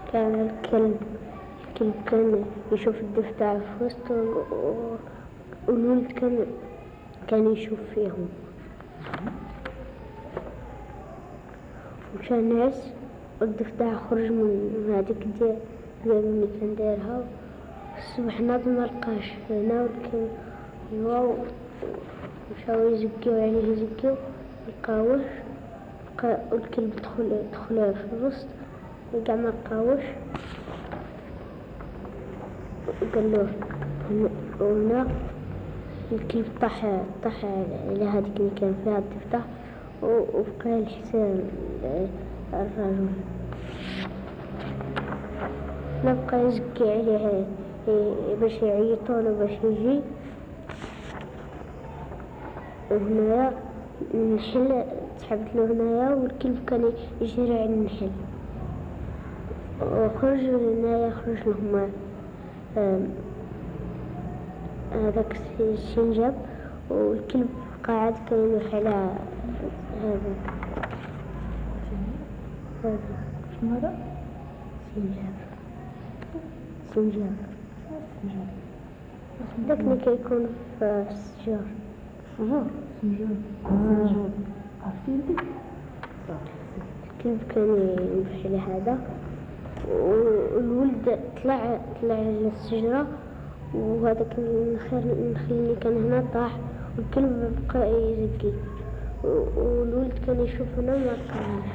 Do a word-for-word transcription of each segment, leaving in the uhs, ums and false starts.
كان الكلب الكلب كان يشوف الضفدع في وسطه، والولد كان كان يشوف فيهم. مشى الناس والضفدع خرج من هذيك ديال اللي كان دايرها. الصبح ناض ملقاش هنا، والكلب هو مشاو يزكيو عليه يزكيو ملقاوش. والكلب دخل دخل في الوسط وقع ملقاوش. قالوه هنا الكلب طاح طاح على هذيك اللي كان فيها الضفدع، وبقى الحساب الرجل لا بقى يزكي عليه باش يعيطوله باش يجي. وهنايا النحل تحبت له هنايا، والكلب كان يجري على النحل وخرج هنايا. خرج لهم هذاك السنجاب، والكلب قاعد كان يلوح على هذا هذا شنو هذا؟ سنجاب سنجاب داك اللي كيكون في الشجر. شجر سنجاب سنجاب عرفتي انت؟ الكلب كان يلوح على هذا، والولد طلع طلع على الشجرة، وهذاك النخل النخل اللي كان هنا طاح، والكلب بقى يزكي، والولد كان يشوف هنا ما لقاهاش،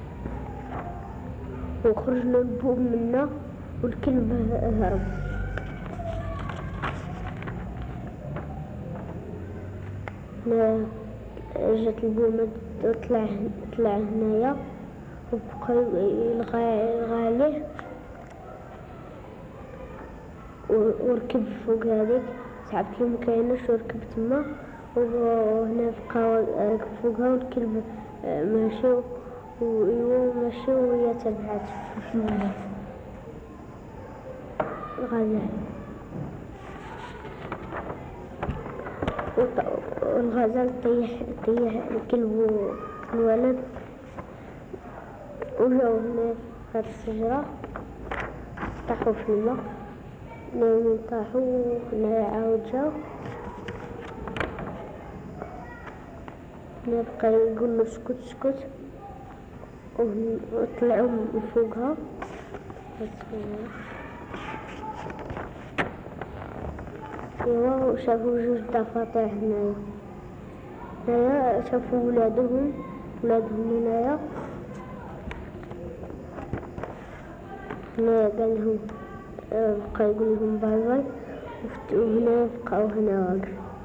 وخرج له البوب منا والكلب هرب. جات البومة طلع طلع هنايا وبقى يلغى يلغى عليه، وركب فوق هذيك سحبت له مكاينش وركب تما، وهنا بقى راكب فوقها والكلب ماشي ويوم ماشي وهي تبعات. شنو هذا؟ الغزال. والغزال طيح طيح الكلب والولد، وجاو هنا في هاد الشجرة طاحوا في الماء. من طاحوا هنا عاود جاو، هنا بقى يقول له اسكت اسكت، وطلعوا من فوقها. ايوا وشافوا جوج دفاتر هنايا هنايا شافوا ولادهم ولادهم هنايا هنايا قال لهم بقى يقول لهم باي باي، وهنا بقاو هنا واقف.